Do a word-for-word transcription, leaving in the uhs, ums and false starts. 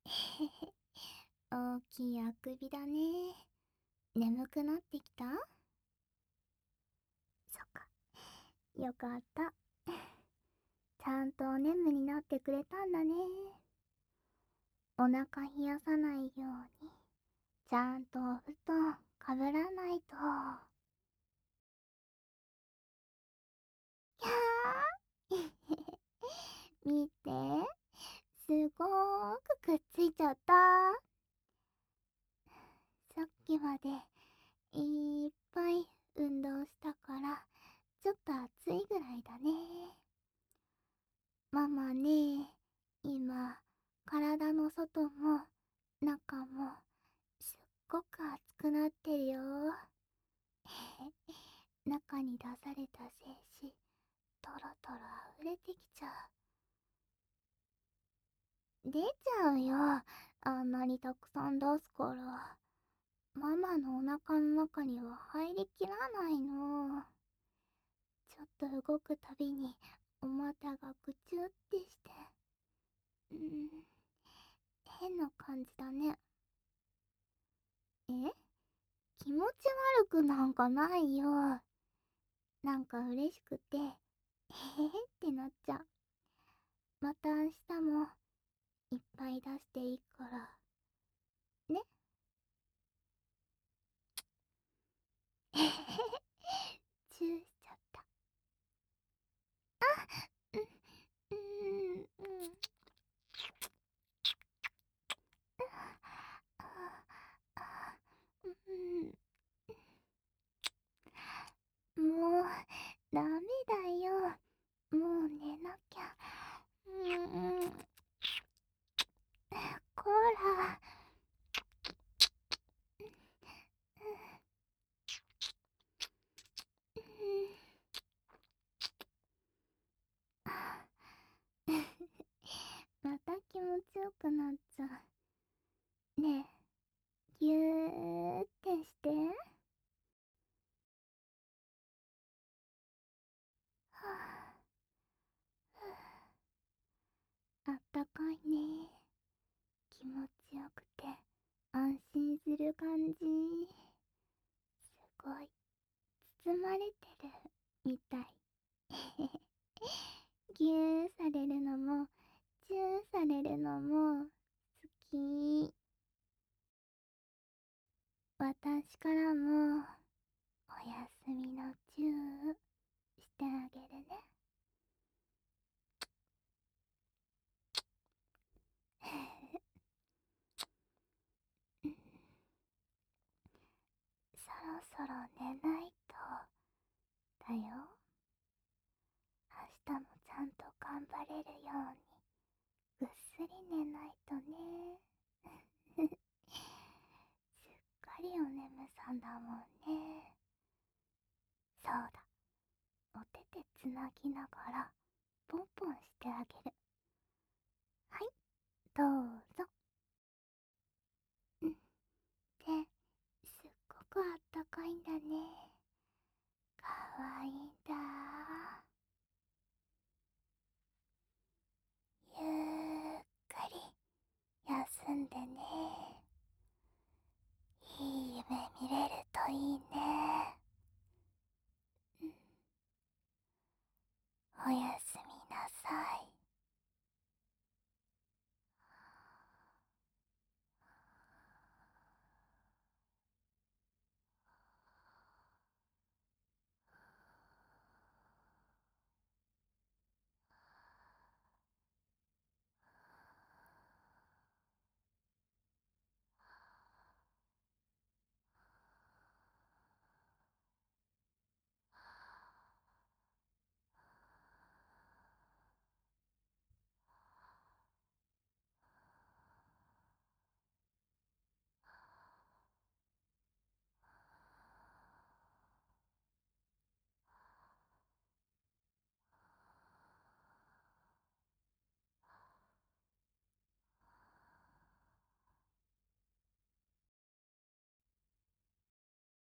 大きいあくびだね。眠くなってきた？そっか。よかった。ちゃんとお眠になってくれたんだね。お腹冷やさないように、ちゃんとお布団かぶらないと。やー見て、すごーくくっついちゃった。さっきまでいっぱい運動したから、ちょっと暑いぐらいだね。ママね、今、体の外も中もすっごく熱くなってるよ。中に出された精子、トロトロ溢れてきちゃう。出ちゃうよ。あんなにたくさん出すから。ママのお腹の中には入りきらないの。ちょっと動くたびにお股がぐちゅってして。うん、変な感じだね。え、気持ち悪くなんかないよ。なんか嬉しくて、へへへってなっちゃう。また明日もいっぱい出していいから。ね。へへへチューしちゃった。うん、うん、うん。あ、うん。もう、ダメだよ。もう寝なきゃ。うん、うん。こら。うん。また気持ちよくなっちゃう。ねえ、ぎゅーってして。はあ、あったかいね。気持ちよくて安心する感じ。すごい、包まれてるみたい。ぎゅーされるのも、チューされるのも、好き。私からも、おやすみのチューしてあげるね。そろそろ寝ないと、だよ。明日もちゃんと頑張れるように、ぐっすり寝ないとね。すっかりお眠さんだもんね。そうだ、お手手つなぎながらポンポンしてあげる。